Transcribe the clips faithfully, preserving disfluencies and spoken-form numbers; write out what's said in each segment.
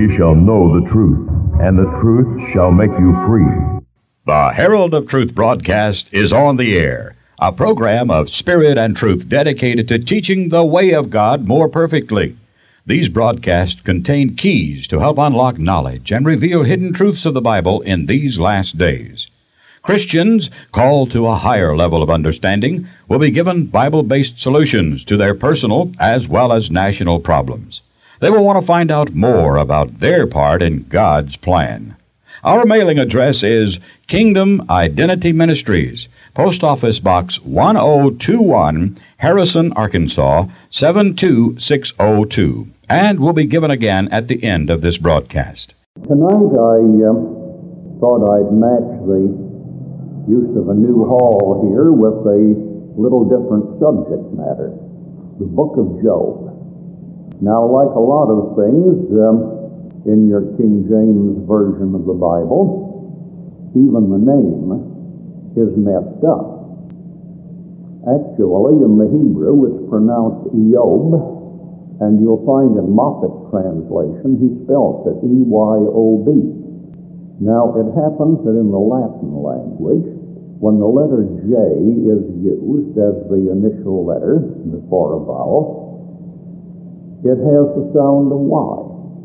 ye shall know the truth, and the truth shall make you free. The Herald of Truth broadcast is on the air, a program of spirit and truth dedicated to teaching the way of God more perfectly. These broadcasts contain keys to help unlock knowledge and reveal hidden truths of the Bible in these last days. Christians called to a higher level of understanding will be given Bible-based solutions to their personal as well as national problems. They will want to find out more about their part in God's plan. Our mailing address is Kingdom Identity Ministries, Post Office Box one oh two one, Harrison, Arkansas, seven two six oh two, and will be given again at the end of this broadcast. Tonight I uh, thought I'd match the use of a new hall here with a little different subject matter, the book of Job. Now, like a lot of things um, in your King James Version of the Bible, even the name is messed up. Actually, in the Hebrew, it's pronounced Eyob, and you'll find in Moffat's translation, he spells it E Y O B. Now, it happens that in the Latin language, when the letter J is used as the initial letter before a vowel, it has the sound of Y.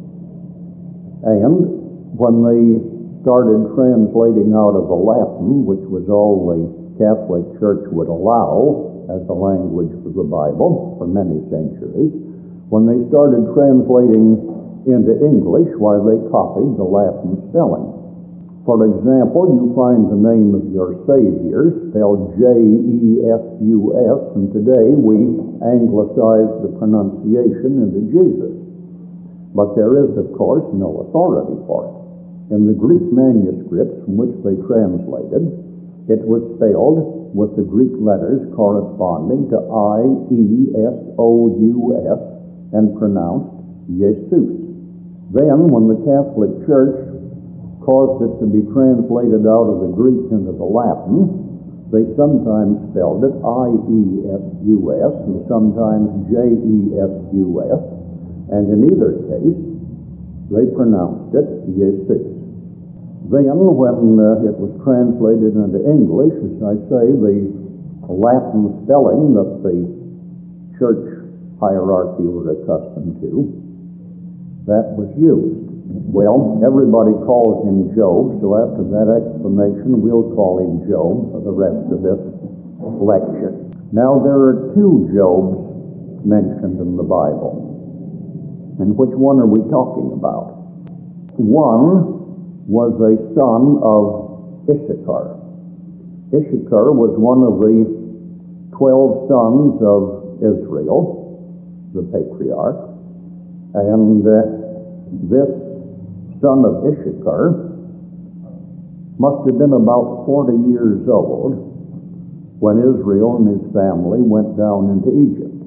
And when they started translating out of the Latin, which was all the Catholic Church would allow as the language for the Bible for many centuries, when they started translating into English, why, they copied the Latin spelling. For example, you find the name of your Savior spelled J E S U S, and today we anglicize the pronunciation into Jesus. But there is, of course, no authority for it. In the Greek manuscripts from which they translated, it was spelled with the Greek letters corresponding to I E S O U S and pronounced Jesus. Then, when the Catholic Church caused it to be translated out of the Greek into the Latin, they sometimes spelled it I E S U S and sometimes J E S U S, and in either case, they pronounced it Jesus. Then, when uh, it was translated into English, as I say, the Latin spelling that the church hierarchy were accustomed to, that was used. Well, everybody calls him Job, so after that explanation, we'll call him Job for the rest of this lecture. Now, there are two Jobs mentioned in the Bible. And which one are we talking about? One was a son of Issachar. Issachar was one of the twelve sons of Israel, the patriarch, and uh, this son of Issachar must have been about forty years old when Israel and his family went down into Egypt.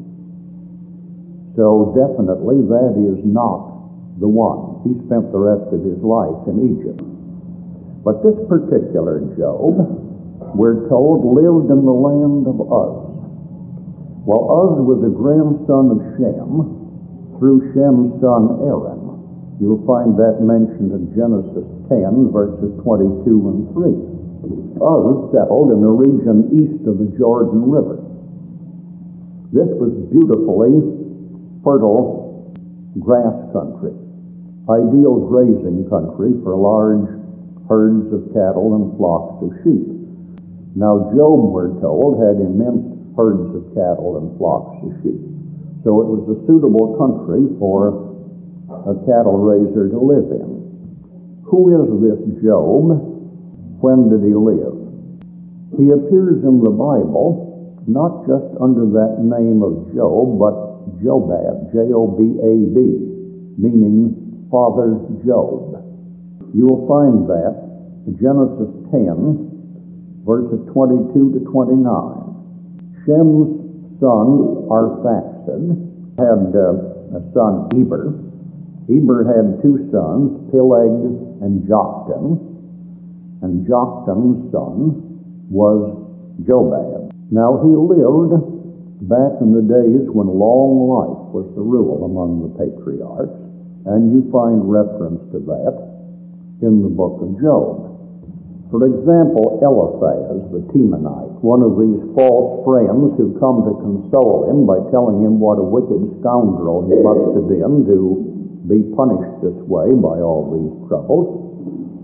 So definitely that is not the one. He spent the rest of his life in Egypt. But this particular Job, we're told, lived in the land of Uz. Well, Uz was a grandson of Shem through Shem's son Aaron. You'll find that mentioned in Genesis ten, verses twenty-two and three. Uz settled in a region east of the Jordan River. This was beautifully fertile grass country, ideal grazing country for large herds of cattle and flocks of sheep. Now, Job, we're told, had immense herds of cattle and flocks of sheep. So it was a suitable country for a cattle raiser to live in. Who is this Job? When did he live? He appears in the Bible not just under that name of Job, but Jobab, J O B A B, meaning Father Job. You will find that in Genesis ten, verses twenty-two to twenty-nine. Shem's son Arphaxad had uh, a son Eber. Eber had two sons, Peleg and Joktan, and Joktan's son was Jobab. Now he lived back in the days when long life was the rule among the patriarchs, And you find reference to that in the book of Job. For example, Eliphaz the Temanite, one of these false friends who come to console him by telling him what a wicked scoundrel he must have been to be punished this way by all these troubles.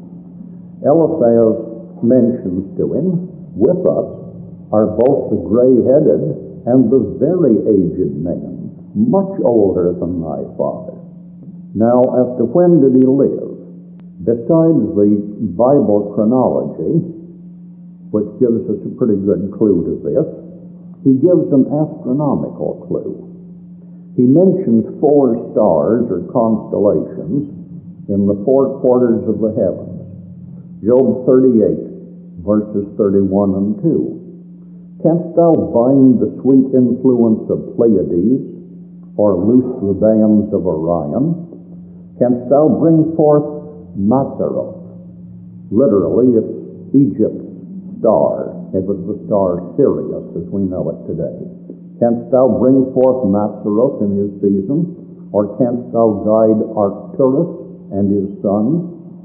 Eliphaz mentions to him, with us are both the gray-headed and the very aged men, much older than thy father. Now, as to when did he live? Besides the Bible chronology, which gives us a pretty good clue to this, he gives an astronomical clue. He mentions four stars or constellations in the four quarters of the heavens. Job thirty-eight, verses thirty-one and two. Canst thou bind the sweet influence of Pleiades, or loose the bands of Orion? Canst thou bring forth Mazzaroth? Literally, it's Egypt's star. It was the star Sirius, as we know it today. Canst thou bring forth Mazzaroth in his season? Or canst thou guide Arcturus and his sons?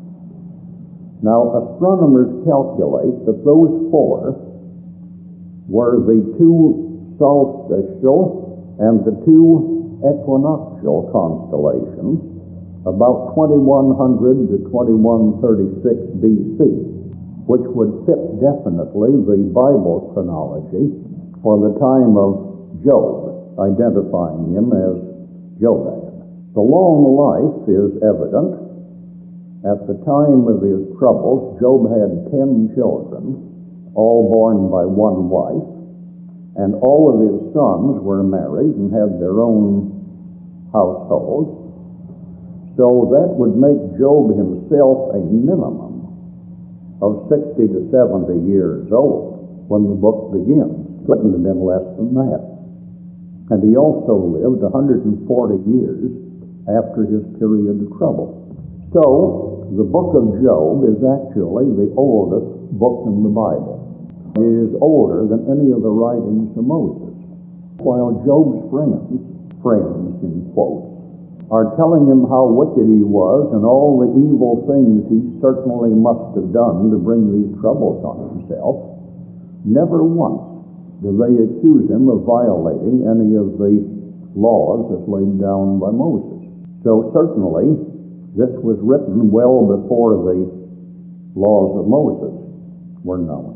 Now, astronomers calculate that those four were the two solstitial and the two equinoctial constellations, about twenty-one hundred to twenty-one thirty-six B C, which would fit definitely the Bible chronology for the time of Job, identifying him as Jobab. The long life is evident. At the time of his troubles, Job had ten children, all born by one wife, and all of his sons were married and had their own households. So that would make Job himself a minimum of sixty to seventy years old when the book begins. Couldn't have been less than that. And he also lived one hundred forty years after his period of trouble. So the book of Job is actually the oldest book in the Bible. It is older than any of the writings of Moses. While Job's friends, friends in quotes, are telling him how wicked he was and all the evil things he certainly must have done to bring these troubles on himself, never once do they accuse him of violating any of the laws as laid down by Moses. So certainly, this was written well before the laws of Moses were known.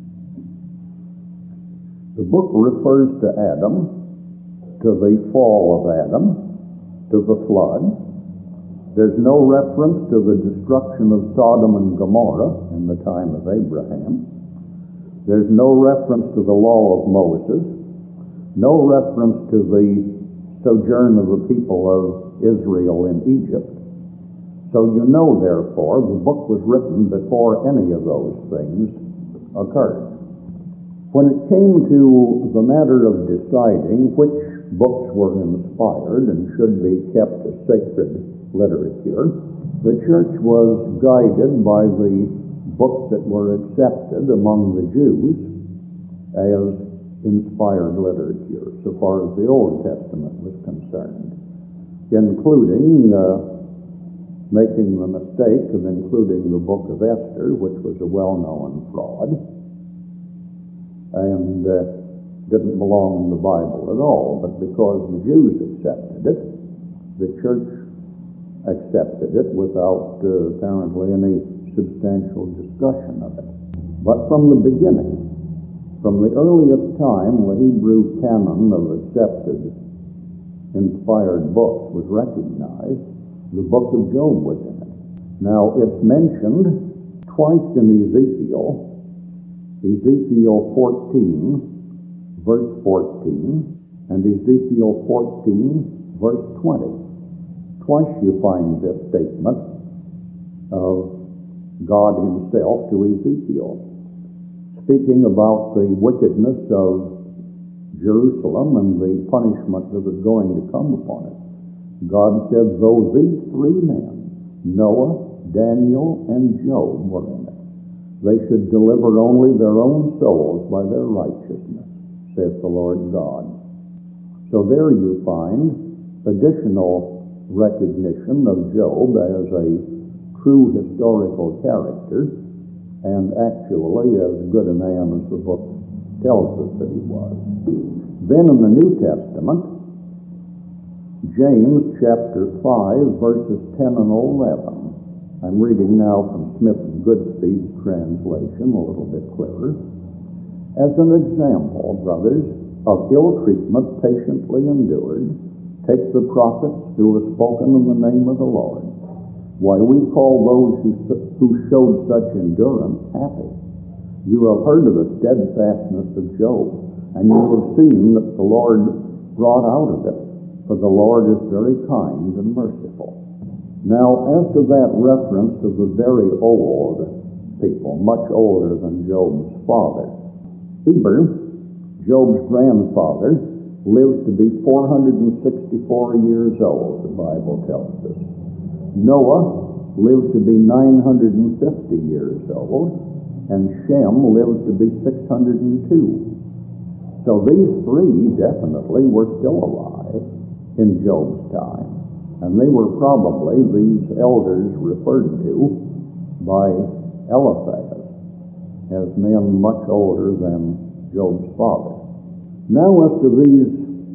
The book refers to Adam, to the fall of Adam, to the flood. There's no reference to the destruction of Sodom and Gomorrah in the time of Abraham. There's no reference to the law of Moses, no reference to the sojourn of the people of Israel in Egypt. So you know, therefore, the book was written before any of those things occurred. When it came to the matter of deciding which books were inspired and should be kept as sacred literature, the church was guided by the books that were accepted among the Jews as inspired literature, so far as the Old Testament was concerned, including uh, making the mistake of including the book of Esther, which was a well-known fraud, and uh, didn't belong in the Bible at all, but because the Jews accepted it, the church accepted it without uh, apparently any substantial discussion of it. But from the beginning, from the earliest time, the Hebrew canon of accepted inspired books was recognized. The book of Job was in it. Now, it's mentioned twice in Ezekiel, Ezekiel fourteen, verse fourteen, and Ezekiel fourteen, verse twenty. Twice you find this statement of God himself to Ezekiel, speaking about the wickedness of Jerusalem and the punishment that was going to come upon it. God said, though these three men, Noah, Daniel, and Job, were in it, they should deliver only their own souls by their righteousness, saith the Lord God. So there you find additional recognition of Job as a true historical character, and actually as good a man as the book tells us that he was. Then in the New Testament, James chapter five, verses ten and eleven. I'm reading now from Smith and Goodspeed's translation, a little bit clearer. As an example, brothers, of ill treatment patiently endured, take the prophets who have spoken in the name of the Lord. Why, we call those who, who showed such endurance happy. You have heard of the steadfastness of Job, and you have seen that the Lord brought out of it, for the Lord is very kind and merciful. Now, as to that reference of the very old people, much older than Job's father, Heber, Job's grandfather, lived to be four hundred sixty-four years old, the Bible tells us. Noah lived to be nine hundred fifty years old, and Shem lived to be six hundred two. So these three definitely were still alive in Job's time, and they were probably these elders referred to by Eliphaz as men much older than Job's father. Now as to these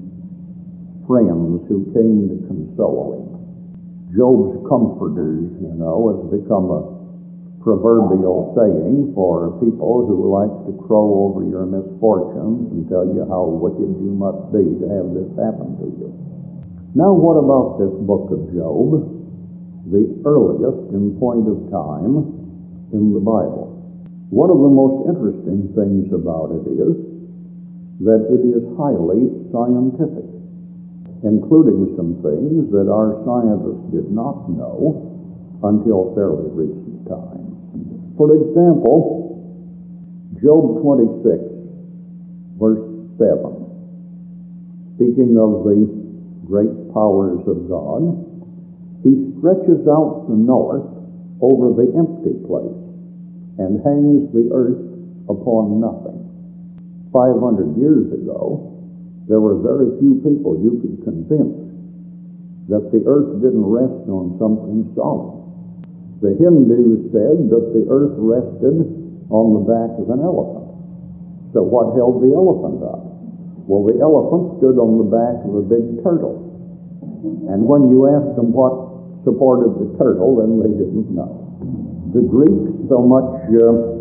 friends who came to console him, Job's comforters, you know, has become a proverbial saying for people who like to crow over your misfortunes and tell you how wicked you must be to have this happen to you. Now what about this book of Job, the earliest in point of time in the Bible? One of the most interesting things about it is that it is highly scientific, including some things that our scientists did not know until fairly recent time. For example, Job twenty-six, verse seven, speaking of the great powers of God, he stretches out the north over the empty place and hangs the earth upon nothing. Five hundred years ago, there were very few people you could convince that the earth didn't rest on something solid. The Hindus said that the earth rested on the back of an elephant. So what held the elephant up? Well, the elephant stood on the back of a big turtle. And when you asked them what supported the turtle, then they didn't know. The Greeks, so much uh,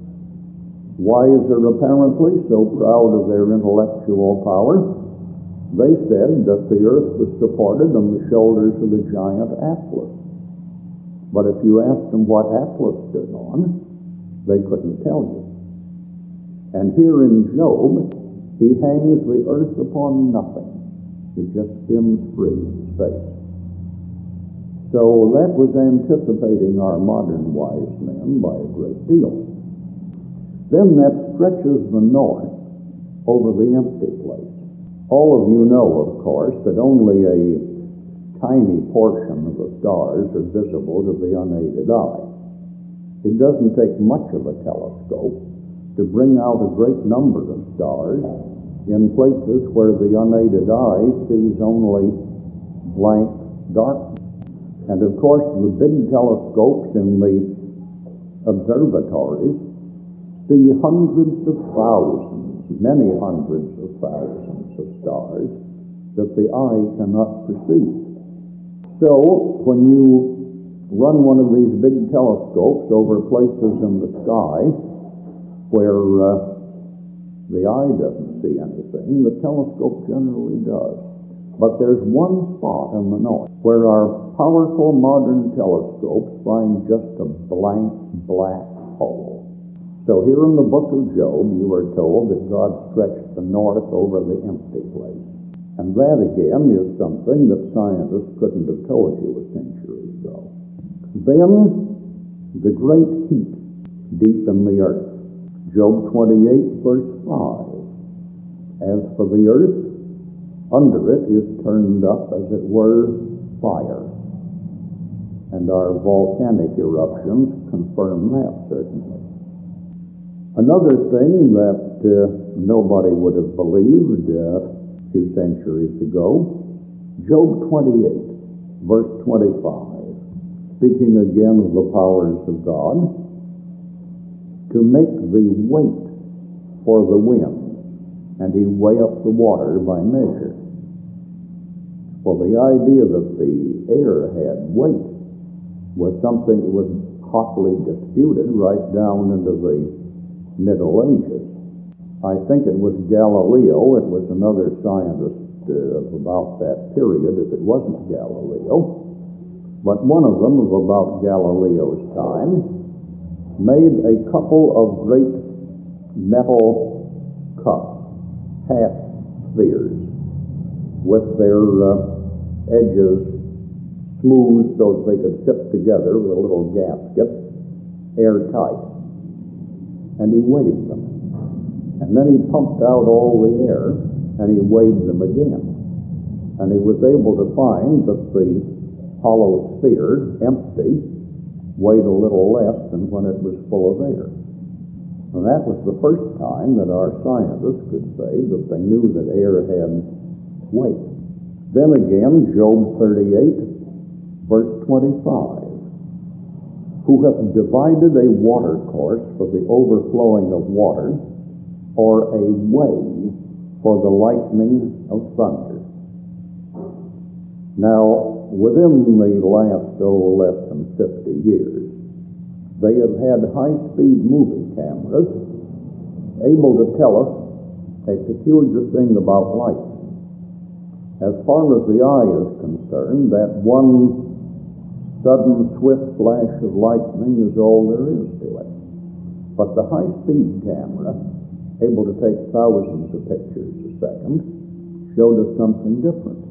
wiser apparently, so proud of their intellectual power, they said that the earth was supported on the shoulders of the giant Atlas. But if you asked them what Atlas stood on, they couldn't tell you. And here in Job, he hangs the earth upon nothing. It just spins free in space. So that was anticipating our modern wise men by a great deal. Then that stretches the north over the empty place. All of you know, of course, that only a tiny portion of the stars are visible to the unaided eye. It doesn't take much of a telescope to bring out a great number of stars in places where the unaided eye sees only blank darkness. And of course, the big telescopes in the observatories see hundreds of thousands, many hundreds of thousands of stars that the eye cannot perceive. So, when you run one of these big telescopes over places in the sky where uh, the eye doesn't see anything, the telescope generally does. But there's one spot in the north where our powerful modern telescopes find just a blank black hole. So here in the book of Job, you are told that God stretched the north over the empty place. And that, again, is something that scientists couldn't have told you a century ago. Then, the great heat deep in the earth. Job twenty-eight, verse five. As for the earth, under it is turned up, as it were, fire. And our volcanic eruptions confirm that, certainly. Another thing that uh, nobody would have believed uh, a few centuries ago, Job twenty-eight verse twenty-five, speaking again of the powers of God, to make thee wait for the wind, and he weigh up the water by measure. Well, the idea that the air had weight was something that was hotly disputed right down into the Middle Ages. I think it was Galileo, it was another scientist uh, of about that period, if it wasn't Galileo, but one of them of about Galileo's time made a couple of great metal cups, half spheres, with their uh, edges smooth so that they could fit together with a little gasket, airtight. And he weighed them. And then he pumped out all the air, and he weighed them again. And he was able to find that the hollow sphere, empty, weighed a little less than when it was full of air. And that was the first time that our scientists could say that they knew that air had weight. Then again, Job thirty-eight, verse twenty-five, who hath divided a water course for the overflowing of water, or a way for the lightning of thunder. Now, within the last, oh, less than fifty years, they have had high-speed movie cameras able to tell us a peculiar thing about light. As far as the eye is concerned, that one sudden, swift flash of lightning is all there is to it. But the high-speed camera, able to take thousands of pictures a second, showed us something different.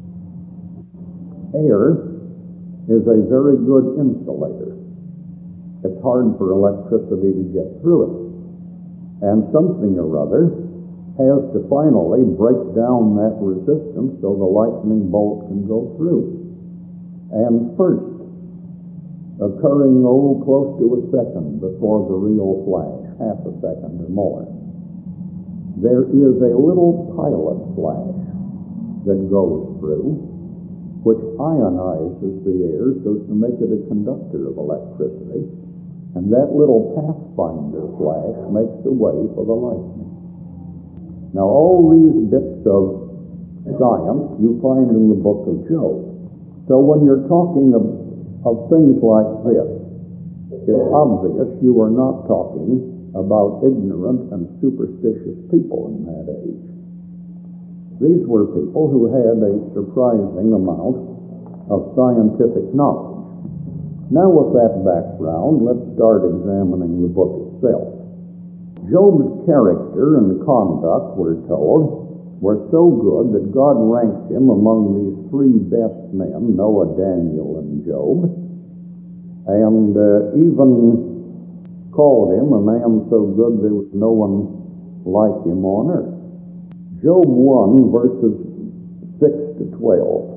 Air is a very good insulator. It's hard for electricity to get through it. And something or other has to finally break down that resistance so the lightning bolt can go through. And first, occurring oh close to a second before the real flash, half a second or more, there is a little pilot flash that goes through, which ionizes the air so as to make it a conductor of electricity, and that little pathfinder flash makes the way for the lightning. Now, all these bits of science you find in the book of Job. So when you're talking of, of things like this, it's obvious you are not talking about ignorant and superstitious people in that age. These were people who had a surprising amount of scientific knowledge. Now, with that background, let's start examining the book itself. Job's character and conduct, we're told, were so good that God ranked him among these three best men, Noah, Daniel, and Job, and uh, even called him a man so good there was no one like him on earth. Job one, verses six to twelve.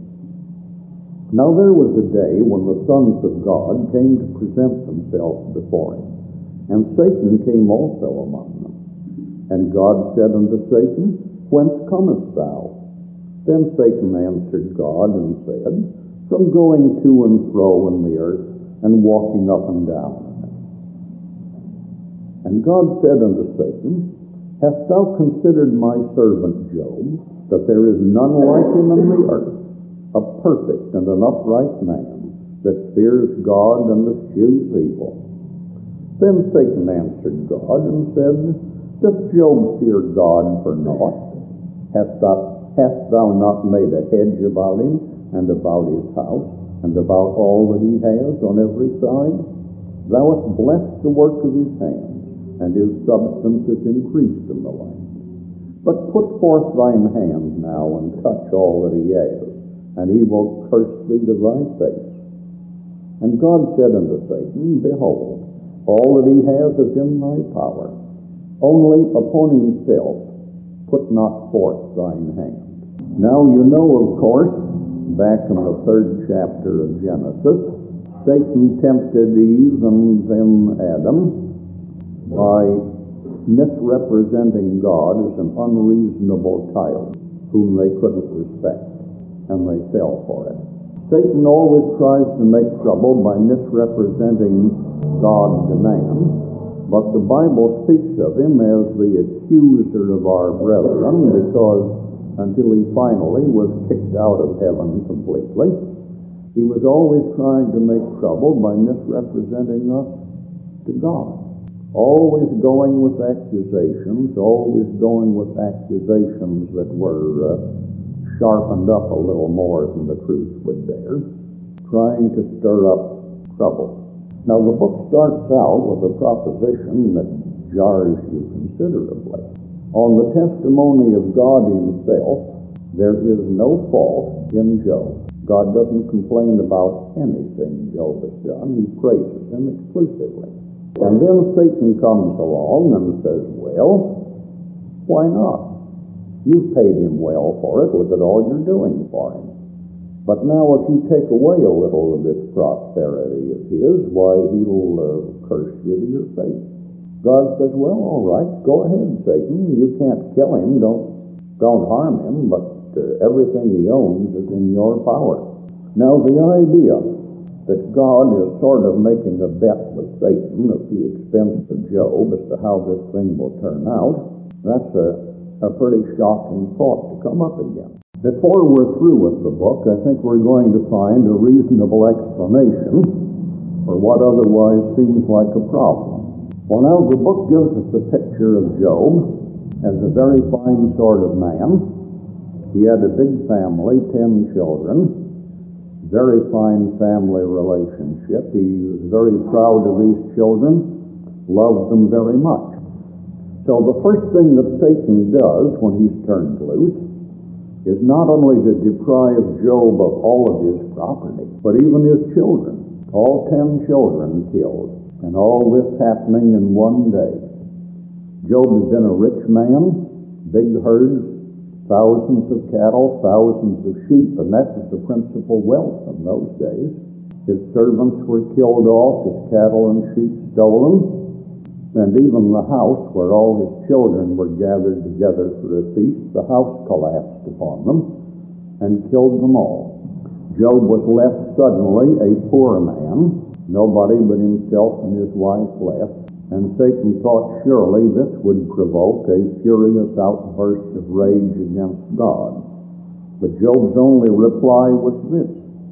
Now there was a day when the sons of God came to present themselves before him, and Satan came also among them. And God said unto Satan, Whence comest thou? Then Satan answered God and said, From going to and fro in the earth, and walking up and down in it. And God said unto Satan, Hast thou considered my servant Job, that there is none like him in the earth, a perfect and an upright man, that fears God and eschews evil? Then Satan answered God and said, Doth Job fear God for naught? Hast thou, hast thou not made a hedge about him, and about his house, and about all that he has on every side? Thou hast blessed the work of his hands, and his substance is increased in the land. But put forth thine hand now, and touch all that he has, and he will curse thee to thy face. And God said unto Satan, Behold, all that he has is in thy power. Only upon himself put not forth thine hand. Now you know, of course, back in the third chapter of Genesis, Satan tempted Eve and then Adam by misrepresenting God as an unreasonable tyrant whom they couldn't respect, and they fell for it. Satan always tries to make trouble by misrepresenting God to man, but the Bible speaks of him as the accuser of our brethren, because until he finally was kicked out of heaven completely, he was always trying to make trouble by misrepresenting us to God. Always going with accusations, always going with accusations that were uh, sharpened up a little more than the truth would bear, trying to stir up trouble. Now the book starts out with a proposition that jars you considerably. On the testimony of God himself, there is no fault in Job. God doesn't complain about anything Job has done. He praises him exclusively. And then Satan comes along and says, well, why not? You've paid him well for it. Look at all you're doing for him. But now if you take away a little of this prosperity of his, why, he'll uh, curse you to your face. God says, well, all right, go ahead, Satan. You can't kill him. Don't, don't harm him, but uh, everything he owns is in your power. Now the idea that God is sort of making a bet with Satan at the expense of Job as to how this thing will turn out, that's a, a pretty shocking thought to come up again. Before we're through with the book, I think we're going to find a reasonable explanation for what otherwise seems like a problem. Well, now the book gives us a picture of Job as a very fine sort of man. He had a big family, ten children. Very fine family relationship. He was very proud of these children, loved them very much. So the first thing that Satan does when he's turned loose is not only to deprive Job of all of his property, but even his children. All ten children killed, and all this happening in one day. Job has been a rich man, big herds, thousands of cattle, thousands of sheep, and that was the principal wealth in those days. His servants were killed off, his cattle and sheep stolen, and even the house where all his children were gathered together for a feast, the house collapsed upon them and killed them all. Job was left suddenly a poor man, nobody but himself and his wife left. And Satan thought surely this would provoke a furious outburst of rage against God. But Job's only reply was this: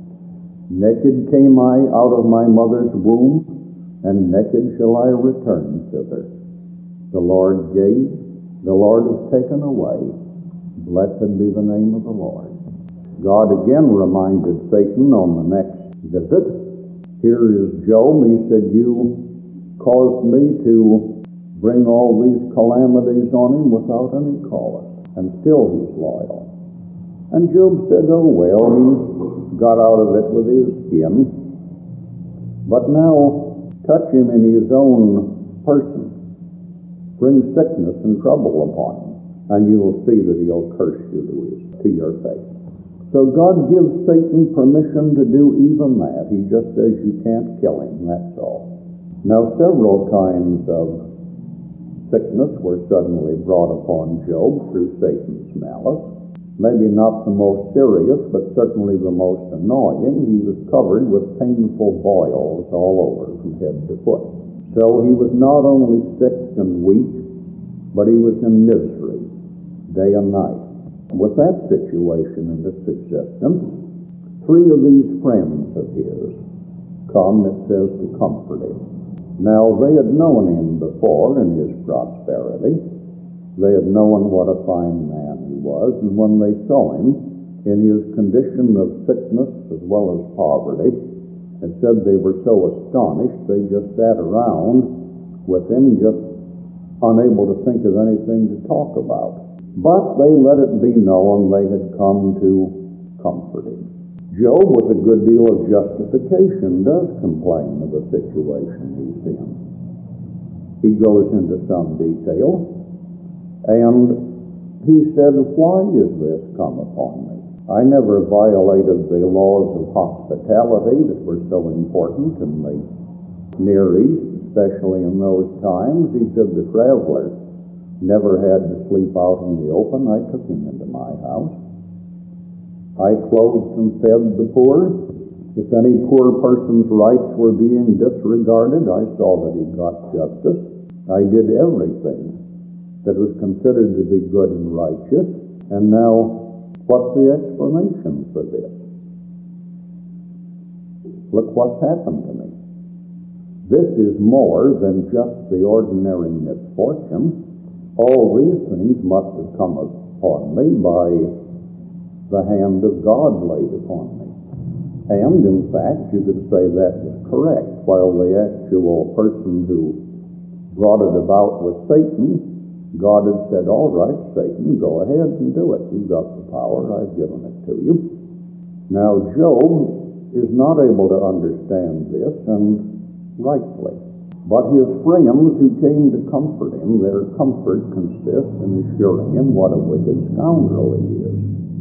naked came I out of my mother's womb, and naked shall I return thither. The Lord gave, the Lord has taken away. Blessed be the name of the Lord. God again reminded Satan on the next visit. Here is Job. He said, you caused me to bring all these calamities on him without any cause, and still he's loyal. And Job said, oh well, he got out of it with his skin, but now touch him in his own person, bring sickness and trouble upon him, and you will see that he'll curse you to, his, to your face. So God gives Satan permission to do even that. He just says you can't kill him, that's all. Now, several kinds of sickness were suddenly brought upon Job through Satan's malice. Maybe not the most serious, but certainly the most annoying. He was covered with painful boils all over from head to foot. So he was not only sick and weak, but he was in misery day and night. With that situation in this existence, three of these friends of his come, it says, to comfort him. Now, they had known him before in his prosperity. They had known what a fine man he was, and when they saw him in his condition of sickness as well as poverty, it said they were so astonished they just sat around with him, just unable to think of anything to talk about. But they let it be known they had come to comfort him. Job, with a good deal of justification, does complain of the situation he's in. He goes into some detail, and he said, why is this come upon me? I never violated the laws of hospitality that were so important in the Near East, especially in those times. He said the traveler never had to sleep out in the open. I took him into my house. I clothed and fed the poor. If any poor person's rights were being disregarded, I saw that he got justice. I did everything that was considered to be good and righteous. And now, what's the explanation for this? Look what's happened to me. This is more than just the ordinary misfortune. All these things must have come upon me by the hand of God laid upon me. And, in fact, you could say that was correct. While the actual person who brought it about was Satan, God had said, all right, Satan, go ahead and do it. You've got the power. I've given it to you. Now, Job is not able to understand this, and rightly. But his friends who came to comfort him, their comfort consists in assuring him what a wicked scoundrel he is.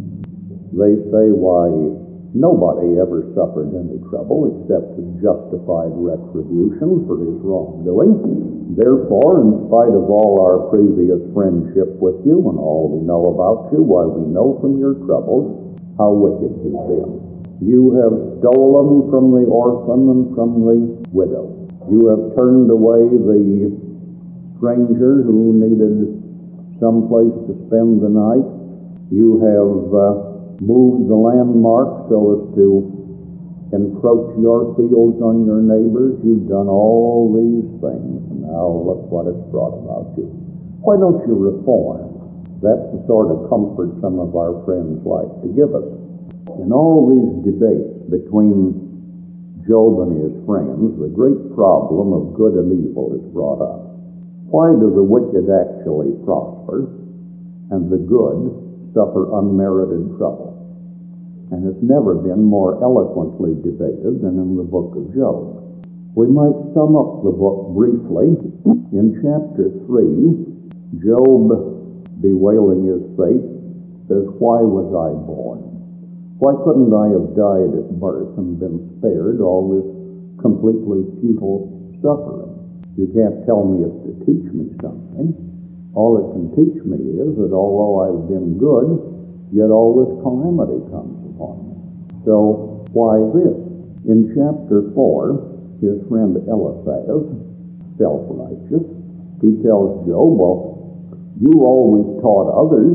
They say, why, nobody ever suffered any trouble except a justified retribution for his wrongdoing. Therefore, in spite of all our previous friendship with you and all we know about you, why, we know from your troubles how wicked you've been. You have stolen from the orphan and from the widow. You have turned away the stranger who needed some place to spend the night. You have uh, moved the landmark so as to encroach your fields on your neighbors. You've done all these things. And now look what it's brought about you. Why don't you reform? That's the sort of comfort some of our friends like to give us. In all these debates between Job and his friends, the great problem of good and evil is brought up. Why do the wicked actually prosper and the good suffer unmerited trouble? And it's never been more eloquently debated than in the book of Job. We might sum up the book briefly. In chapter three, Job, bewailing his fate, says, why was I born? Why couldn't I have died at birth and been spared all this completely futile suffering? You can't tell me it's to teach me something. All it can teach me is that although I've been good, yet all this calamity comes upon me. So, why this? In chapter four, his friend Eliphaz, self-righteous, he tells Job, well, you always taught others.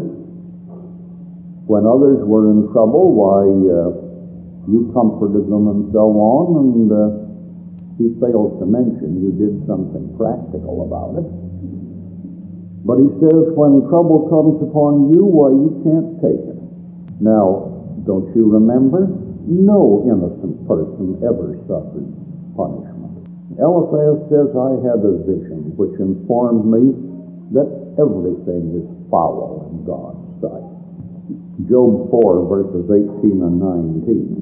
When others were in trouble, why, uh, you comforted them and so on, and uh, he fails to mention you did something practical about it. But he says, when trouble comes upon you, why, you can't take it. Now, don't you remember? No innocent person ever suffered punishment. Eliphaz says, I had a vision which informed me that everything is foul in God's sight. Job four, verses eighteen and nineteen.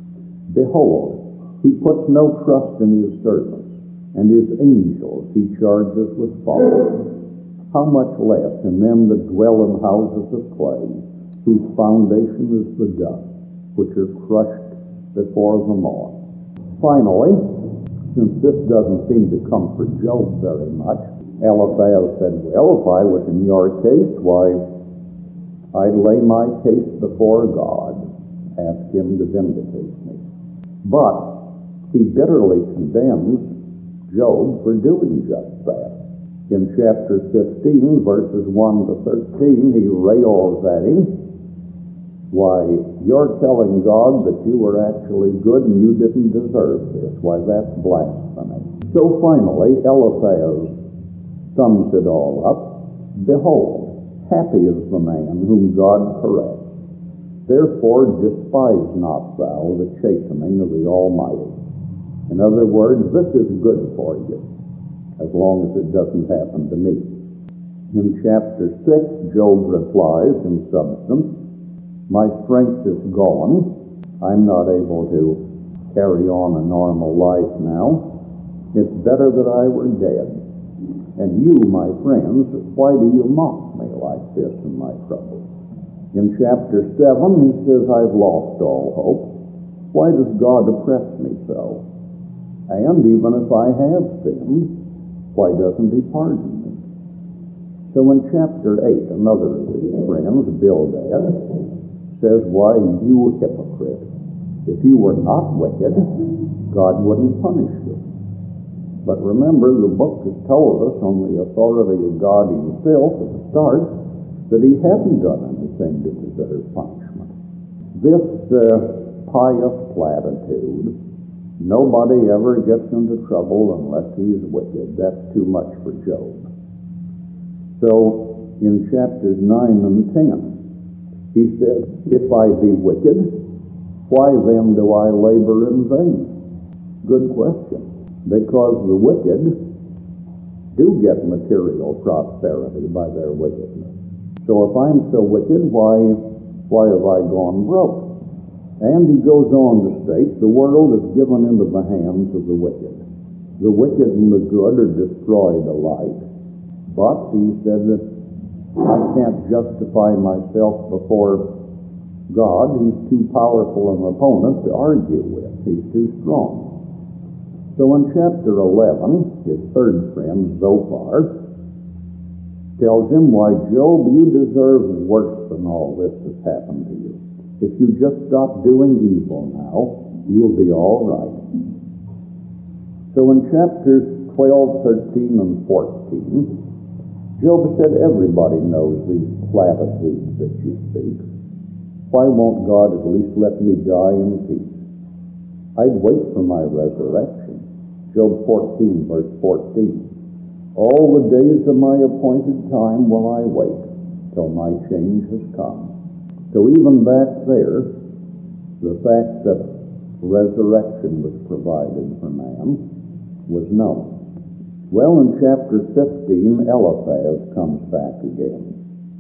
Behold, he puts no trust in his servants, and his angels he charges with fault. How much less in them that dwell in houses of clay, whose foundation is the dust, which are crushed before the moth. Finally, since this doesn't seem to comfort Job very much, Eliphaz said, well, if I was in your case, why, I'd lay my case before God, ask him to vindicate me. But he bitterly condemns Job for doing just that. In chapter fifteen, verses one to thirteen, he rails at him. Why, you're telling God that you were actually good and you didn't deserve this. Why, that's blasphemy. So finally, Eliphaz sums it all up. Behold, happy is the man whom God corrects. Therefore despise not thou the chastening of the Almighty. In other words, this is good for you, as long as it doesn't happen to me. In chapter six, Job replies in substance, my strength is gone. I'm not able to carry on a normal life now. It's better that I were dead. And you, my friends, why do you mock me like this in my trouble? In chapter seven, he says, I've lost all hope. Why does God oppress me so? And even if I have sinned, why doesn't he pardon me? So in chapter eight, another of these friends, Bildad, says, "Why, you hypocrite, if you were not wicked, God wouldn't punish you." But remember, the book has told us on the authority of God himself at the start that he hadn't done anything to deserve punishment. This uh, pious platitude, nobody ever gets into trouble unless he is wicked, that's too much for Job. So in chapters nine and ten, he says, "If I be wicked, why then do I labor in vain?" Good question. Because the wicked do get material prosperity by their wickedness. So if I'm so wicked, why, why have I gone broke? And he goes on to state, the world is given into the hands of the wicked. The wicked and the good are destroyed alike. But he said that I can't justify myself before God. He's too powerful an opponent to argue with. He's too strong. So in chapter eleven, his third friend, Zophar, tells him, "Why, Job, you deserve worse than all this has happened to you. If you just stop doing evil now, you'll be all right." So in chapters twelve, thirteen, and fourteen, Job said, "Everybody knows these platitudes that you speak. Why won't God at least let me die in peace? I'd wait for my resurrection." Job fourteen, verse fourteen. "All the days of my appointed time will I wait, till my change has come." So even back there, the fact that resurrection was provided for man was known. Well, in chapter fifteen, Eliphaz comes back again.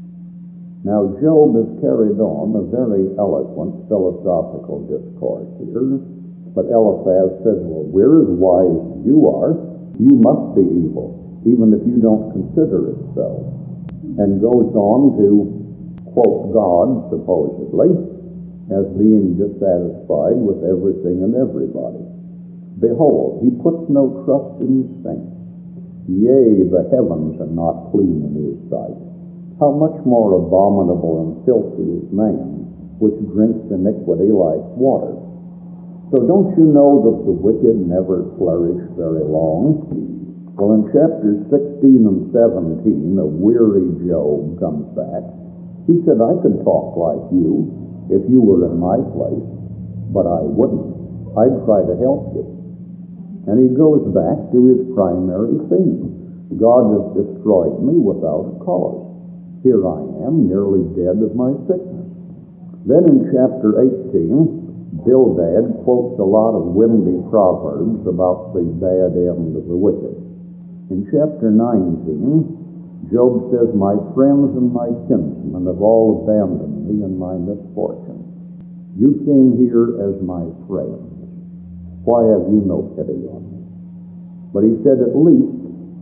Now, Job has carried on a very eloquent philosophical discourse here. But Eliphaz says, "Well, we're as wise as you are. You must be evil, even if you don't consider it so." And goes on to quote God, supposedly, as being dissatisfied with everything and everybody. "Behold, he puts no trust in his saints. Yea, the heavens are not clean in his sight. How much more abominable and filthy is man, which drinks iniquity like water." So don't you know that the wicked never flourish very long? Well, in chapters sixteen and seventeen, a weary Job comes back. He said, "I could talk like you if you were in my place, but I wouldn't. I'd try to help you." And he goes back to his primary theme. God has destroyed me without a cause. Here I am, nearly dead of my sickness. Then in chapter eighteen, Bildad quotes a lot of windy proverbs about the bad end of the wicked. In chapter nineteen, Job says, "My friends and my kinsmen have all abandoned me in my misfortune. You came here as my friends. Why have you no pity on me?" But he said, "At least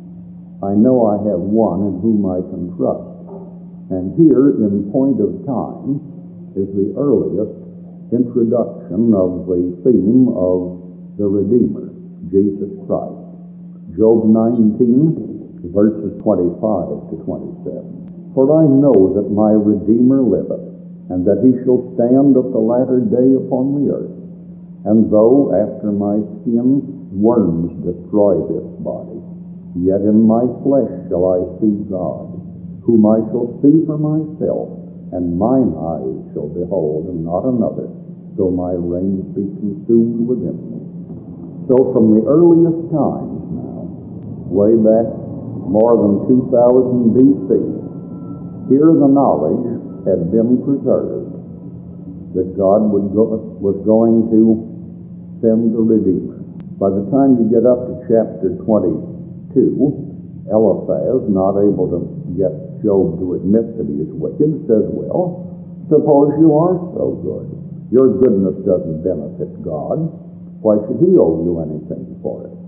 I know I have one in whom I can trust." And here, in point of time, is the earliest introduction of the theme of the Redeemer, Jesus Christ. Job nineteen, verses twenty-five to twenty-seven. "For I know that my Redeemer liveth, and that he shall stand at the latter day upon the earth. And though after my skin worms destroy this body, yet in my flesh shall I see God, whom I shall see for myself, and mine eyes shall behold, and not another, though my reins be consumed within me." So from the earliest times now, way back more than two thousand B C, here the knowledge had been preserved that God would go, was going to send the Redeemer. By the time you get up to chapter twenty-two, Eliphaz, not able to get Job to admit that he is wicked, says, "Well, suppose you are so good. Your goodness doesn't benefit God. Why should he owe you anything for it?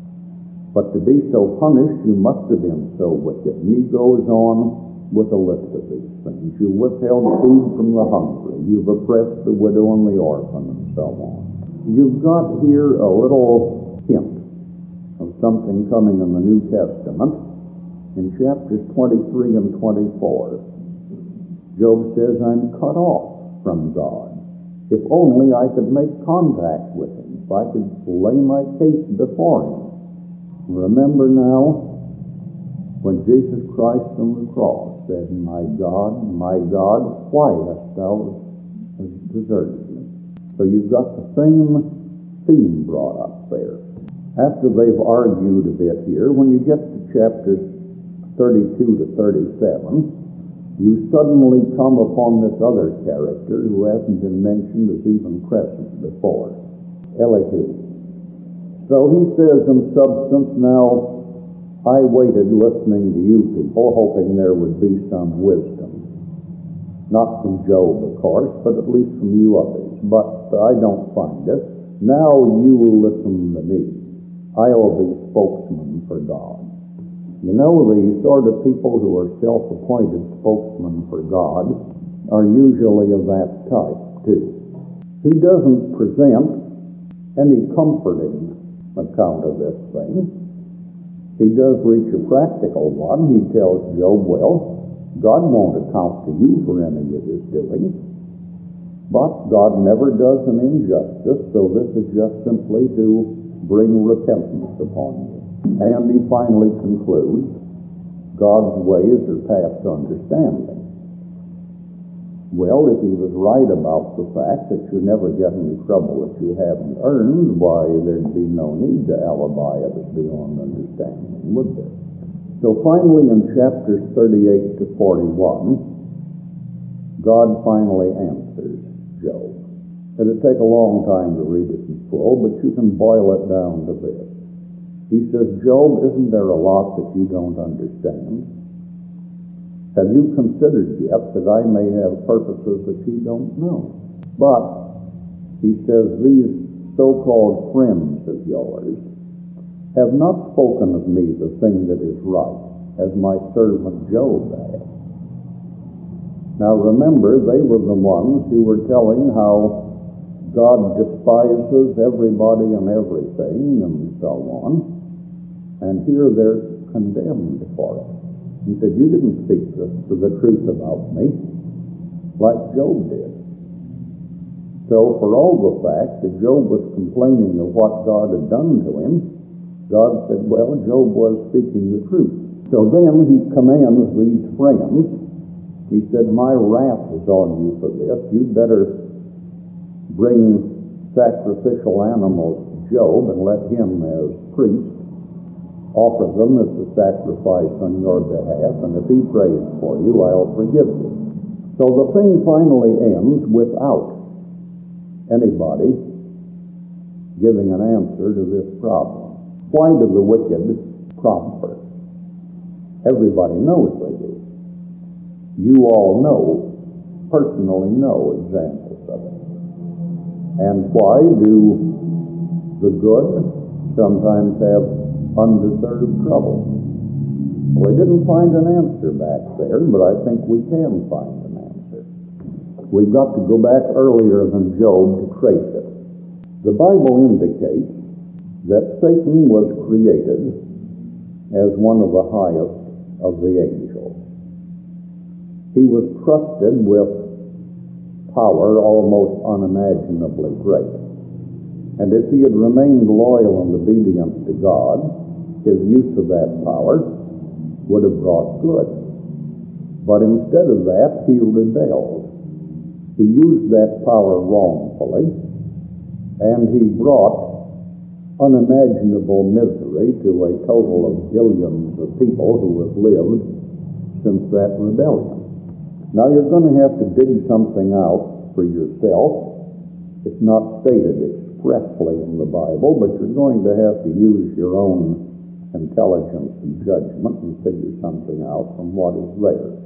But to be so punished, you must have been so wicked." And he goes on with a list of these things. You withheld food from the hungry. You've oppressed the widow and the orphan, and so on. You've got here a little hint of something coming in the New Testament. In chapters twenty-three and twenty-four, Job says, "I'm cut off. from God. If only I could make contact with him, if I could lay my case before him. Remember now, when Jesus Christ on the cross said, "My God, my God, why hast thou deserted me?" So you've got the same theme brought up there. After they've argued a bit here, when you get to chapters thirty-two to thirty-seven, you suddenly come upon this other character who hasn't been mentioned as even present before, Elihu. So he says in substance, "Now I waited listening to you people, hoping there would be some wisdom. Not from Job, of course, but at least from you others. But I don't find it. Now you will listen to me. I'll be spokesman for God." You know, the sort of people who are self-appointed spokesmen for God are usually of that type, too. He doesn't present any comforting account of this thing. He does reach a practical one. He tells Job, well, God won't account to you for any of his doings, but God never does an injustice, so this is just simply to bring repentance upon you. And he finally concludes, God's ways are past understanding. Well, if he was right about the fact that you never get into trouble that you haven't earned, why, there'd be no need to alibi it as beyond understanding, would there? So finally in chapters thirty-eight to forty-one, God finally answers Job. It'd take a long time to read it in full, but you can boil it down to this. He says, "Job, isn't there a lot that you don't understand? Have you considered yet that I may have purposes that you don't know?" But, he says, "These so-called friends of yours have not spoken of me the thing that is right, as my servant Job has." Now remember, they were the ones who were telling how God despises everybody and everything, and so on. And here they're condemned for it. He said, "You didn't speak the, the truth about me, like Job did." So for all the fact that Job was complaining of what God had done to him, God said, well, Job was speaking the truth. So then he commands these friends. He said, "My wrath is on you for this. You'd better bring sacrificial animals to Job and let him, as priest, offer them as a sacrifice on your behalf, and if he prays for you, I'll forgive you." So the thing finally ends without anybody giving an answer to this problem. Why do the wicked prosper? Everybody knows they do. You all know, personally know examples of it. And why do the good sometimes have undeserved trouble? Well, we didn't find an answer back there, but I think we can find an answer. We've got to go back earlier than Job to trace it. The Bible indicates that Satan was created as one of the highest of the angels. He was trusted with power almost unimaginably great. And if he had remained loyal and obedient to God, his use of that power would have brought good. But instead of that, he rebelled. He used that power wrongfully, and he brought unimaginable misery to a total of billions of people who have lived since that rebellion. Now you're going to have to dig something out for yourself. It's not stated expressly in the Bible, but you're going to have to use your own intelligence and judgment and figure something out from what is there.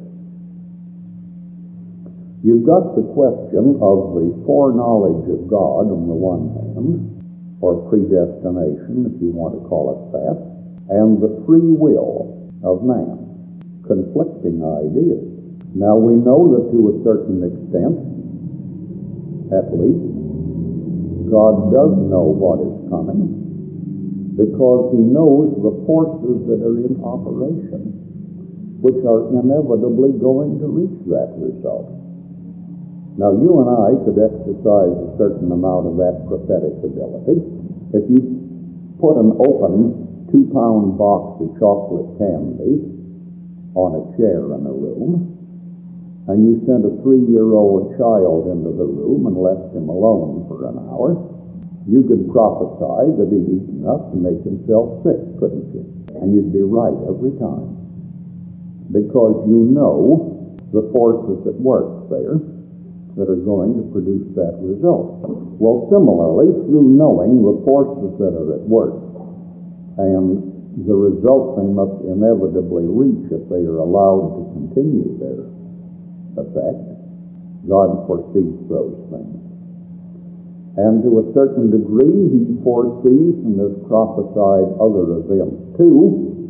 You've got the question of the foreknowledge of God on the one hand, or predestination, if you want to call it that, and the free will of man. Conflicting ideas. Now we know that to a certain extent, at least, God does know what is coming because he knows the forces that are in operation, which are inevitably going to reach that result. Now, you and I could exercise a certain amount of that prophetic ability. If you put an open two-pound box of chocolate candy on a chair in a room, and you sent a three-year-old child into the room and left him alone for an hour, you could prophesy that he'd eat enough to make himself sick, couldn't you? And you'd be right every time, because you know the forces at work there that are going to produce that result. Well, similarly, through knowing the forces that are at work and the result they must inevitably reach if they are allowed to continue their effect, God foresees those things. And to a certain degree, he foresees and has prophesied other events too,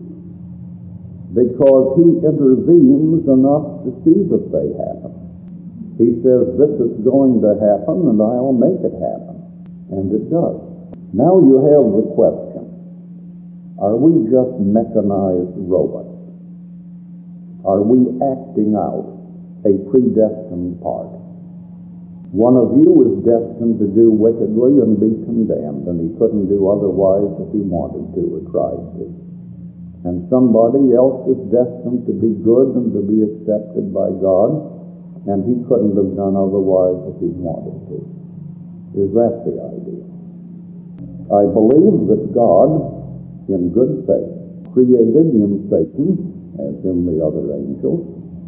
because he intervenes enough to see that they happen. He says, this is going to happen, and I'll make it happen. And it does. Now you have the question, are we just mechanized robots? Are we acting out a predestined part? One of you is destined to do wickedly and be condemned, and he couldn't do otherwise if he wanted to or tried to. And somebody else is destined to be good and to be accepted by God, and he couldn't have done otherwise if he wanted to. Is that the idea? I believe that God, in good faith, created in Satan, as in the other angels,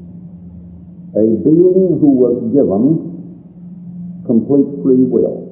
a being who was given complete free will,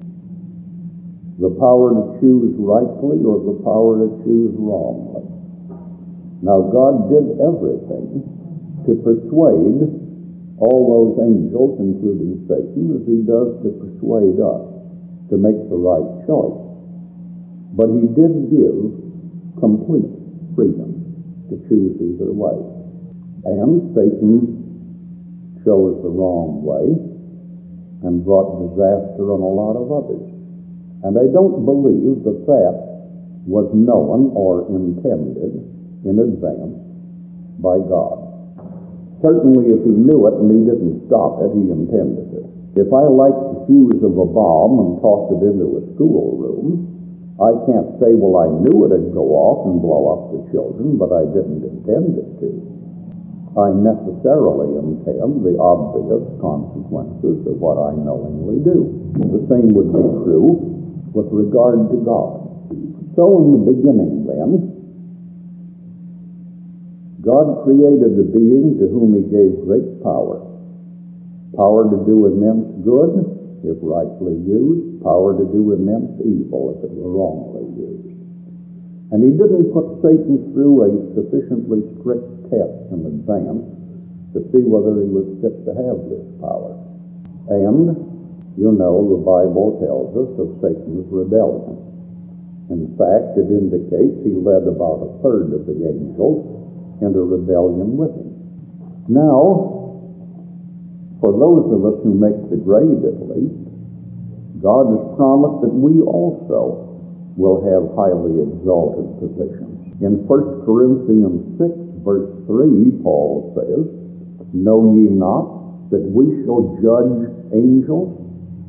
the power to choose rightly or the power to choose wrongly. Now, God did everything to persuade all those angels, including Satan, as he does to persuade us to make the right choice. But he did give complete freedom to choose either way. And Satan chose the wrong way and brought disaster on a lot of others. And I don't believe that that was known or intended in advance by God. Certainly if he knew it and he didn't stop it, he intended it. If I light the fuse of a bomb and toss it into a schoolroom, I can't say, well, I knew it'd go off and blow up the children, but I didn't intend it to. I necessarily intend the obvious consequences of what I knowingly do. The same would be true with regard to God. So in the beginning, then, God created a being to whom he gave great power. Power to do immense good, if rightly used. Power to do immense evil, if it were wrongly used. And he didn't put Satan through a sufficiently strict test in advance to see whether he was fit to have this power. And, you know, the Bible tells us of Satan's rebellion. In fact, it indicates he led about a third of the angels into rebellion with him. Now, for those of us who make the grade at least, God has promised that we also will have highly exalted positions. In First Corinthians six, verse three, Paul says, know ye not that we shall judge angels?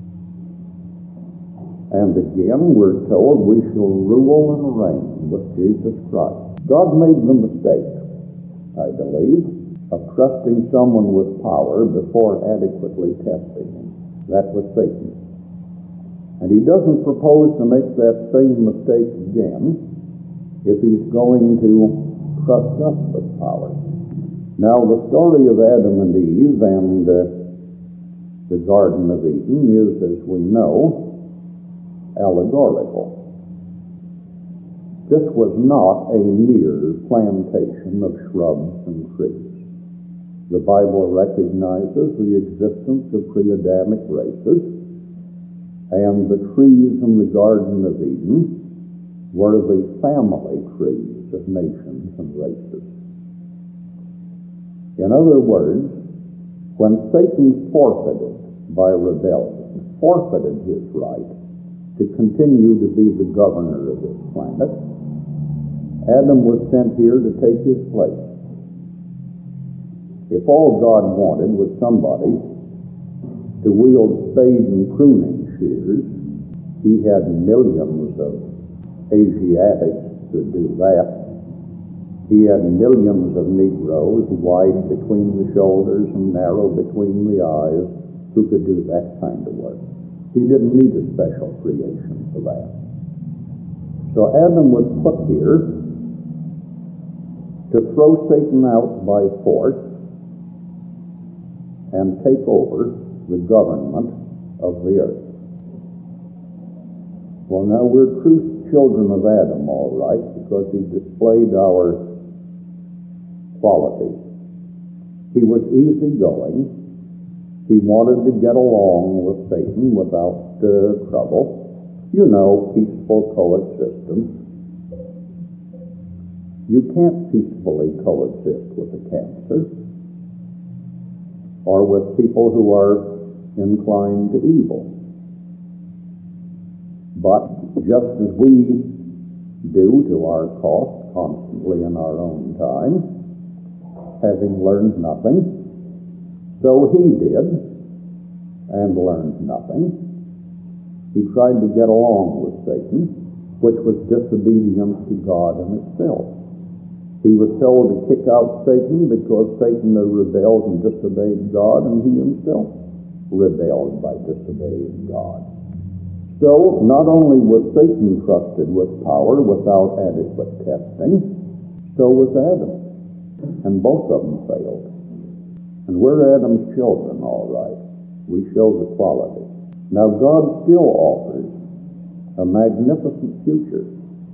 And again, we're told we shall rule and reign with Jesus Christ. God made the mistake, I believe, of trusting someone with power before adequately testing him. That was Satan. And he doesn't propose to make that same mistake again if he's going to trust us with power. Now, the story of Adam and Eve and uh, the Garden of Eden is, as we know, allegorical. This was not a mere plantation of shrubs and trees. The Bible recognizes the existence of pre-Adamic races, and the trees in the Garden of Eden were the family trees of nations and races. In other words, when Satan forfeited by rebellion, forfeited his right to continue to be the governor of this planet, Adam was sent here to take his place. If all God wanted was somebody to to wield spade and pruning shears. He had millions of Asiatics to do that. He had millions of Negroes, wide between the shoulders and narrow between the eyes, who could do that kind of work. He didn't need a special creation for that. So Adam was put here to throw Satan out by force and take over the government of the earth. Well, now we're true children of Adam, all right, because he displayed our qualities. He was easygoing. He wanted to get along with Satan without uh, trouble. You know, peaceful coexistence. You can't peacefully coexist with a cancer or with people who are inclined to evil. But just as we do to our cost constantly in our own time, having learned nothing, so he did and learned nothing. He tried to get along with Satan, which was disobedience to God in itself. He was told to kick out Satan because Satan had rebelled and disobeyed God, and he himself rebelled by disobeying God. So, not only was Satan trusted with power without adequate testing, so was Adam. And both of them failed. And we're Adam's children, all right. We show the quality. Now, God still offers a magnificent future.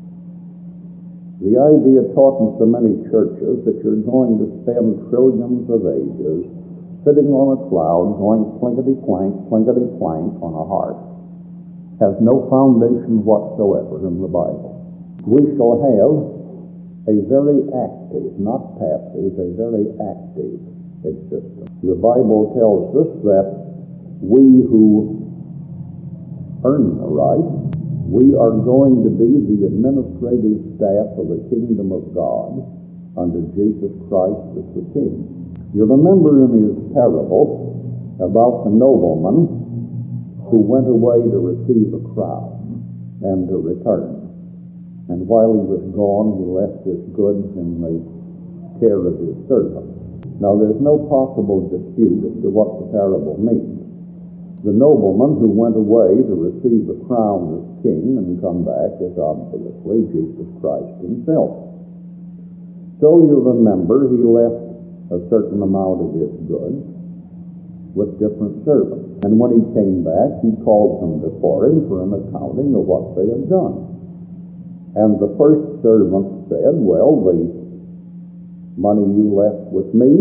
The idea taught in so many churches that you're going to spend trillions of ages sitting on a cloud going plinkety-plank, plinkety-plank on a harp has no foundation whatsoever in the Bible. We shall have a very active, not passive, a very active existence. The Bible tells us that we who earn the right, we are going to be the administrative staff of the kingdom of God under Jesus Christ as the King. You remember in his parable about the nobleman who went away to receive a crown and to return. And while he was gone, he left his goods in the care of his servant. Now, there's no possible dispute as to what the parable means. The nobleman who went away to receive the crown as king and come back is obviously Jesus Christ himself. So you remember he left a certain amount of his goods with different servants. And when he came back, he called them before him for an accounting of what they had done. And the first servant said, well, the money you left with me,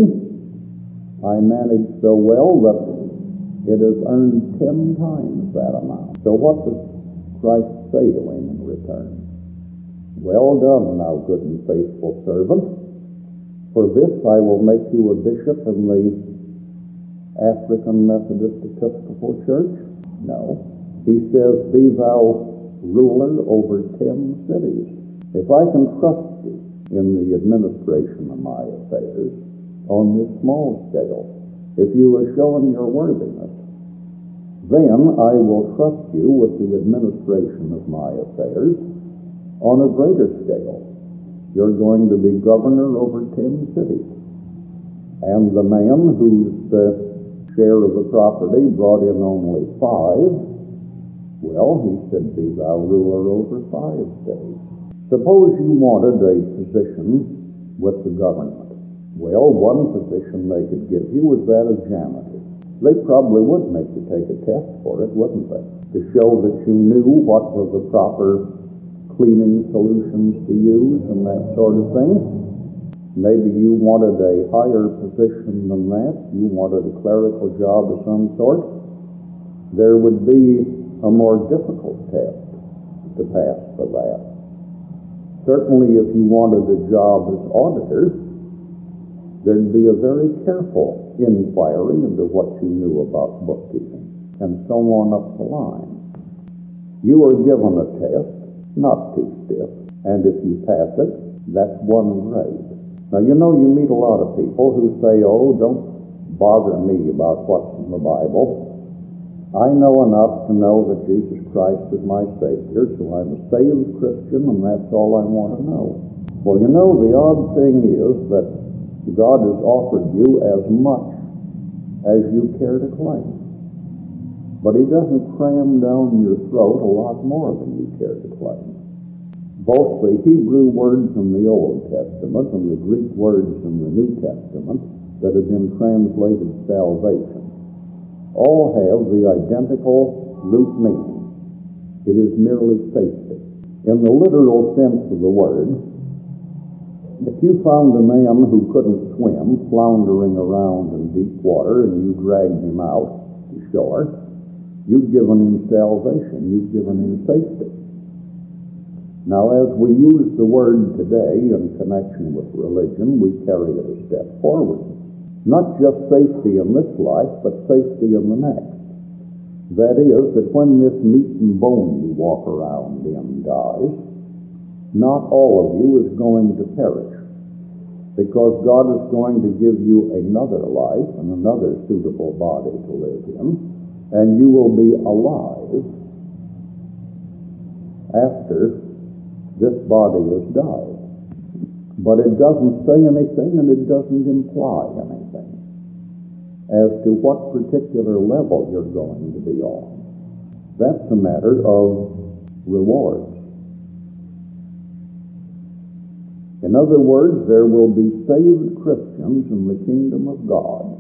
I managed so well that it has earned ten times that amount. So what does Christ say to him in return? Well done, thou good and faithful servant. For this I will make you a bishop in the African Methodist Episcopal Church? No. He says, be thou ruler over ten cities. If I can trust you in the administration of my affairs on this small scale, if you are showing your worthiness, then I will trust you with the administration of my affairs on a greater scale. You're going to be governor over ten cities. And the man whose uh, share of the property brought in only five, well, he said, be thou ruler over five cities. Suppose you wanted a position with the government. Well, one position they could give you was that of janitor. They probably would make you take a test for it, wouldn't they? To show that you knew what were the proper cleaning solutions to use and that sort of thing. Maybe you wanted a higher position than that. You wanted a clerical job of some sort. There would be a more difficult test to pass for that. Certainly if you wanted a job as auditor, there'd be a very careful inquiry into what you knew about bookkeeping, and so on up the line. You are given a test, not too stiff, and if you pass it, that's one grade. Now, you know, you meet a lot of people who say, oh, don't bother me about what's in the Bible. I know enough to know that Jesus Christ is my Savior, so I'm a saved Christian, and that's all I want to know. Well, you know, the odd thing is that God has offered you as much as you care to claim. But He doesn't cram down your throat a lot more than you care to claim. Both the Hebrew words in the Old Testament and the Greek words in the New Testament that have been translated salvation all have the identical root meaning. It is merely safety. In the literal sense of the word, if you found a man who couldn't swim floundering around in deep water and you dragged him out to shore, you've given him salvation, you've given him safety. Now, as we use the word today in connection with religion, we carry it a step forward. Not just safety in this life, but safety in the next. That is, that when this meat and bone you walk around in dies, not all of you is going to perish, because God is going to give you another life and another suitable body to live in, and you will be alive after this body has died. But it doesn't say anything, and it doesn't imply anything as to what particular level you're going to be on. That's a matter of rewards. In other words, there will be saved Christians in the kingdom of God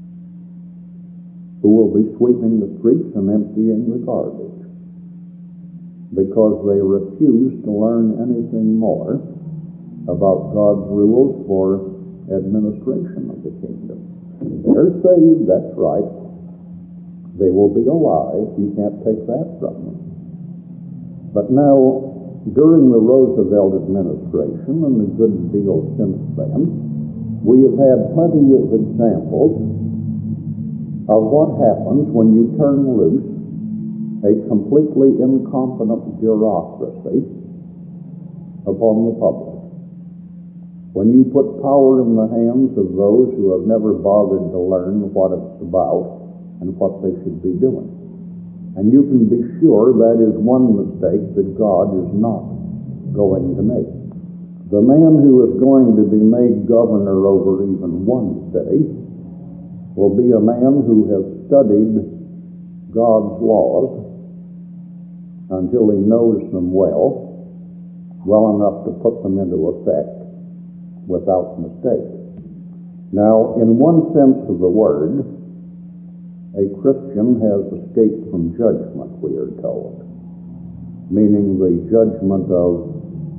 who will be sweeping the streets and emptying the garbage because they refuse to learn anything more about God's rules for administration of the kingdom. They're saved, that's right. They will be alive. You can't take that from them. But now, during the Roosevelt administration, and a good deal since then, we have had plenty of examples of what happens when you turn loose a completely incompetent bureaucracy upon the public. When you put power in the hands of those who have never bothered to learn what it's about and what they should be doing. And you can be sure that is one mistake that God is not going to make. The man who is going to be made governor over even one city will be a man who has studied God's laws until he knows them well, well enough to put them into effect without mistake. Now, in one sense of the word, a Christian has escaped from judgment, we are told, meaning the judgment of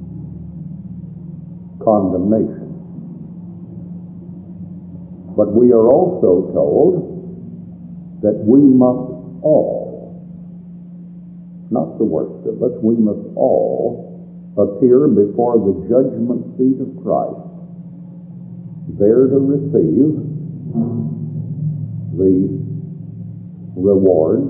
condemnation. But we are also told that we must all, not the worst of us, we must all appear before the judgment seat of Christ, there to receive the reward,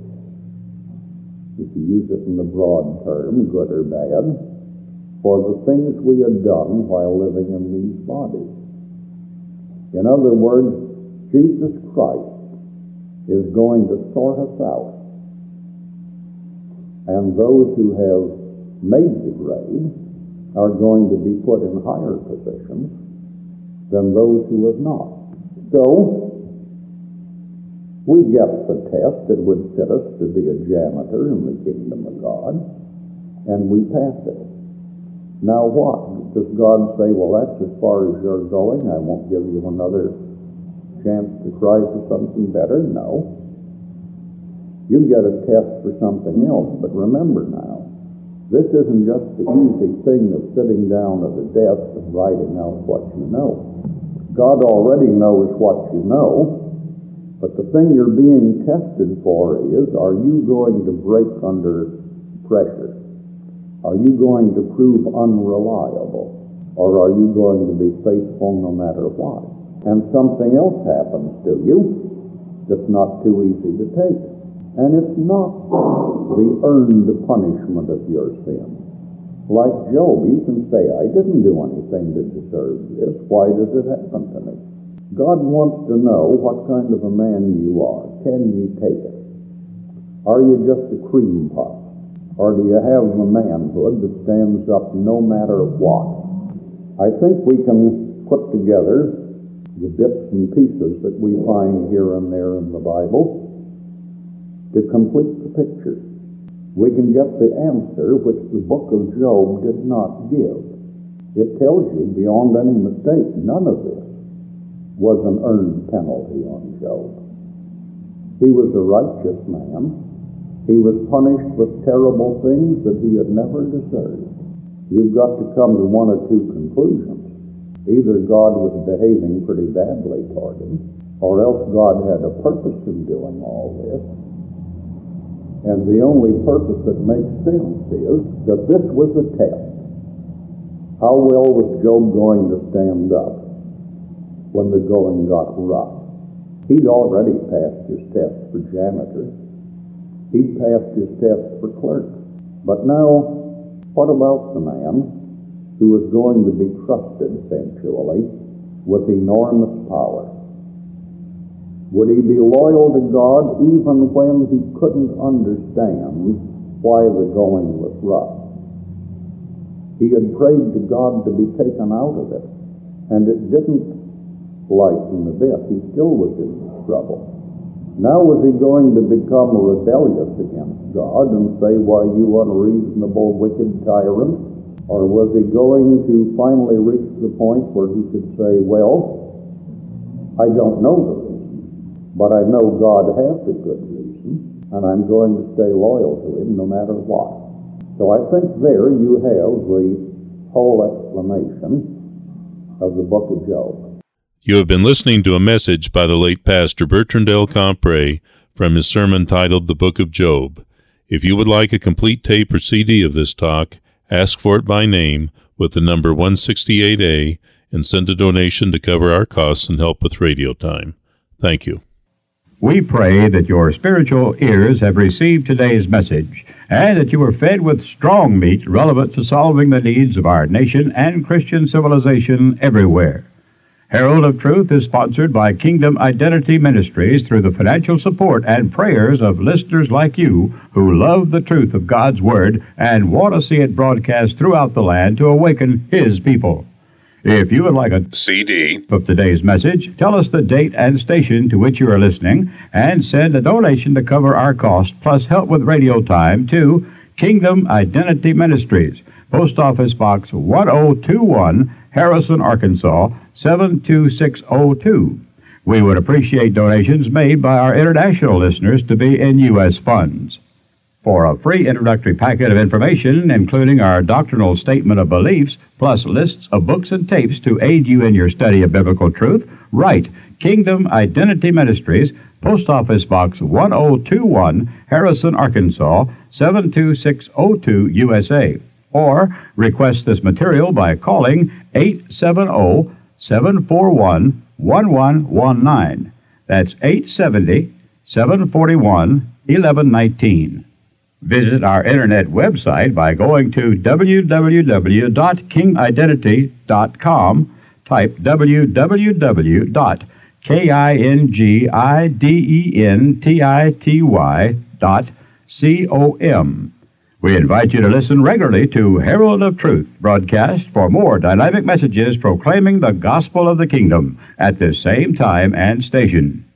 if you use it in the broad term, good or bad, for the things we have done while living in these bodies. In other words, Jesus Christ is going to sort us out. And those who have made the grade are going to be put in higher positions than those who have not. So, we get the test that would fit us to be a janitor in the kingdom of God, and we pass it. Now what? Does God say, well, that's as far as you're going, I won't give you another chance to try for something better? No. You get a test for something else, but remember now, this isn't just the easy thing of sitting down at a desk and writing out what you know. God already knows what you know, but the thing you're being tested for is, are you going to break under pressure? Are you going to prove unreliable? Or are you going to be faithful no matter what? And something else happens to you that's not too easy to take. And it's not the earned punishment of your sin. Like Job, you can say, I didn't do anything to deserve this. Why does it happen to me? God wants to know what kind of a man you are. Can you take it? Are you just a cream puff? Or do you have the manhood that stands up no matter what? I think we can put together the bits and pieces that we find here and there in the Bible to complete the picture. We can get the answer which the book of Job did not give. It tells you beyond any mistake, none of this was an earned penalty on Job. He was a righteous man. He was punished with terrible things that he had never deserved. You've got to come to one or two conclusions. Either God was behaving pretty badly toward him, or else God had a purpose in doing all this. And the only purpose that makes sense is that this was a test. How well was Job going to stand up when the going got rough? He'd already passed his test for janitor. He'd passed his test for clerk. But now, what about the man who was going to be trusted eventually with enormous power? Would he be loyal to God even when he couldn't understand why the going was rough? He had prayed to God to be taken out of it, and it didn't lighten a bit. He still was in trouble. Now was he going to become rebellious against God and say, "Why, you unreasonable, wicked tyrant"? Or was he going to finally reach the point where he could say, "Well, I don't know the reason, but I know God has a good reason, and I'm going to stay loyal to him no matter what"? So I think there you have the whole explanation of the book of Job. You have been listening to a message by the late Pastor Bertrand L. Compre from his sermon titled The Book of Job. If you would like a complete tape or C D of this talk, ask for it by name with the number one sixty-eight A and send a donation to cover our costs and help with radio time. Thank you. We pray that your spiritual ears have received today's message and that you are fed with strong meat relevant to solving the needs of our nation and Christian civilization everywhere. Herald of Truth is sponsored by Kingdom Identity Ministries through the financial support and prayers of listeners like you who love the truth of God's Word and want to see it broadcast throughout the land to awaken His people. If you would like a C D of today's message, tell us the date and station to which you are listening and send a donation to cover our cost plus help with radio time to Kingdom Identity Ministries, Post Office Box one oh two one, Harrison, Arkansas, seven two six oh two. We would appreciate donations made by our international listeners to be in U S funds. For a free introductory packet of information, including our doctrinal statement of beliefs, plus lists of books and tapes to aid you in your study of biblical truth, write Kingdom Identity Ministries, Post Office Box one oh two one, Harrison, Arkansas, seven two six oh two, U S A. Or request this material by calling eight seven zero, seven four one, one one one nine. That's eight seven zero, seven four one, one one one nine. Visit our internet website by going to w w w dot king identity dot com. Type w w w dot king dot com. We invite you to listen regularly to Herald of Truth broadcast for more dynamic messages proclaiming the gospel of the kingdom at this same time and station.